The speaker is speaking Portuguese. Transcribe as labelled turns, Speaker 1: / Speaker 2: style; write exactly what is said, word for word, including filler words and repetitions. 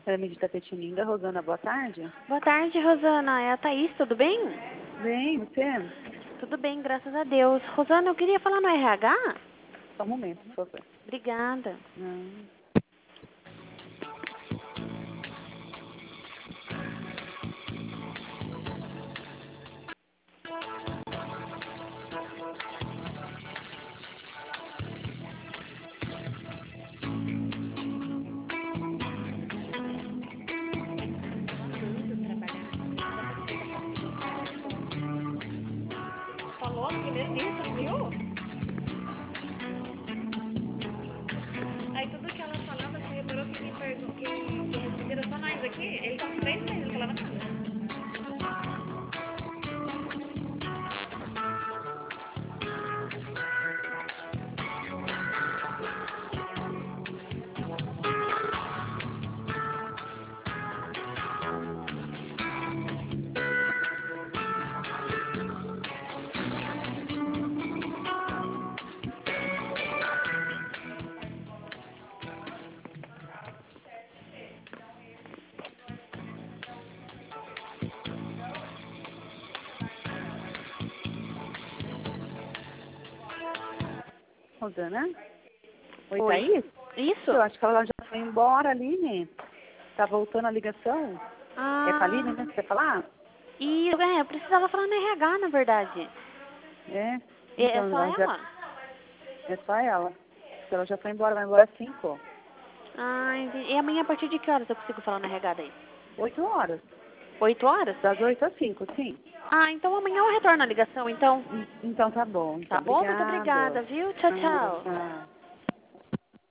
Speaker 1: Pirâmide de Tapetininga, Rosana, boa tarde.
Speaker 2: Boa tarde, Rosana. É a Thaís, tudo bem?
Speaker 1: Bem, você?
Speaker 2: Tudo bem, graças a Deus. Rosana, eu queria falar no R H?
Speaker 1: Só um momento, por favor.
Speaker 2: Obrigada.
Speaker 1: Hum.
Speaker 2: Falou no primeiro dia, você não viu? Aí tudo que ela falava, você reparou que quem perguntou, quem quem responderam só nós aqui, ele tá com três meses, não falava nada.
Speaker 1: Rosana? Oi,
Speaker 2: Oi.
Speaker 1: Thaís?
Speaker 2: Isso?
Speaker 1: Eu acho que ela já foi embora, Aline. Tá voltando a ligação. É com a Aline,
Speaker 2: Ah,
Speaker 1: né? Você quer falar?
Speaker 2: e é, eu precisava falar no R H, na verdade.
Speaker 1: É.
Speaker 2: É, é
Speaker 1: Então,
Speaker 2: só
Speaker 1: ela já...
Speaker 2: ela?
Speaker 1: é só ela. Porque ela já foi embora, vai embora às cinco.
Speaker 2: Ah, entendi. E amanhã a partir de que horas eu consigo falar no R H daí?
Speaker 1: Oito horas.
Speaker 2: Oito horas?
Speaker 1: Das oito às cinco, sim.
Speaker 2: Ah, então amanhã eu retorno a ligação, então.
Speaker 1: Hum, Então tá bom. Então,
Speaker 2: Tá bom? Muito
Speaker 1: obrigada.
Speaker 2: obrigada, viu? Tchau,
Speaker 1: Ah,
Speaker 2: tchau.
Speaker 1: tchau.